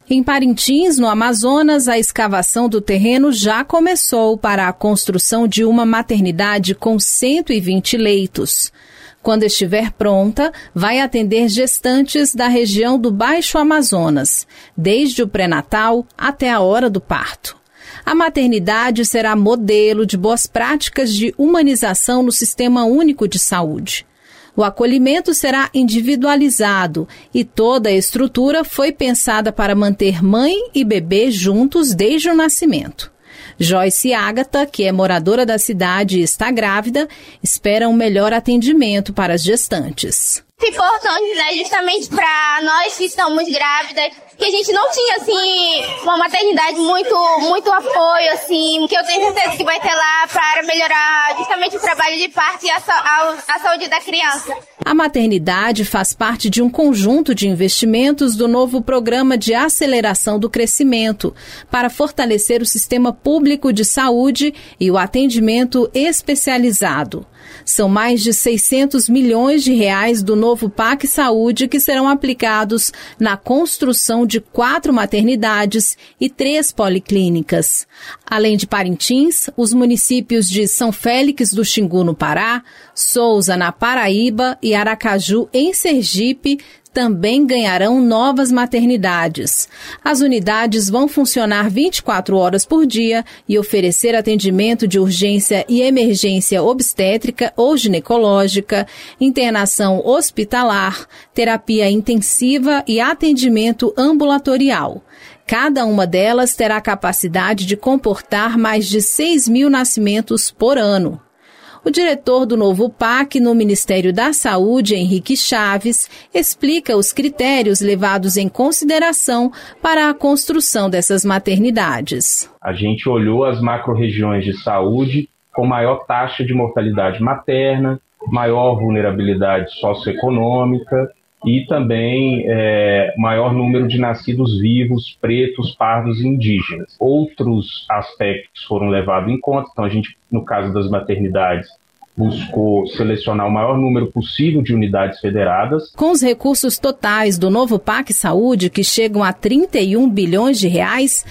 Em Parintins, no Amazonas, a escavação do terreno já começou para a construção de uma maternidade com 120 leitos. Quando estiver pronta, vai atender gestantes da região do Baixo Amazonas, desde o pré-natal até a hora do parto. A maternidade será modelo de boas práticas de humanização no Sistema Único de Saúde. O acolhimento será individualizado e toda a estrutura foi pensada para manter mãe e bebê juntos desde o nascimento. Joyce Ágata, que é moradora da cidade e está grávida, espera um melhor atendimento para as gestantes. É importante, né, justamente para nós que estamos grávidas, que a gente não tinha, assim, uma maternidade muito apoio, assim, que eu tenho certeza que vai ter lá para melhorar justamente o trabalho de parto e a saúde da criança. A maternidade faz parte de um conjunto de investimentos do novo Programa de Aceleração do Crescimento, para fortalecer o sistema público de saúde e o atendimento especializado. São mais de 600 milhões de reais do novo PAC Saúde que serão aplicados na construção de 4 maternidades e 3 policlínicas. Além de Parintins, os municípios de São Félix do Xingu, no Pará, Souza, na Paraíba e Aracaju, em Sergipe, também ganharão novas maternidades. As unidades vão funcionar 24 horas por dia e oferecer atendimento de urgência e emergência obstétrica ou ginecológica, internação hospitalar, terapia intensiva e atendimento ambulatorial. Cada uma delas terá capacidade de comportar mais de 6.000 nascimentos por ano. O diretor do novo PAC no Ministério da Saúde, Henrique Chaves, explica os critérios levados em consideração para a construção dessas maternidades. A gente olhou as macro-regiões de saúde com maior taxa de mortalidade materna, maior vulnerabilidade socioeconômica e também maior número de nascidos vivos, pretos, pardos e indígenas. Outros aspectos foram levados em conta, então a gente, no caso das maternidades, buscou selecionar o maior número possível de unidades federadas. Com os recursos totais do novo PAC Saúde, que chegam a 31 bilhões de reais,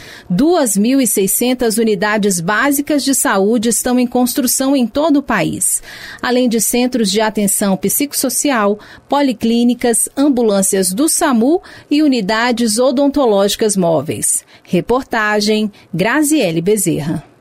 2.600 unidades básicas de saúde estão em construção em todo o país, além de centros de atenção psicossocial, policlínicas, ambulâncias do SAMU e unidades odontológicas móveis. Reportagem Graziele Bezerra.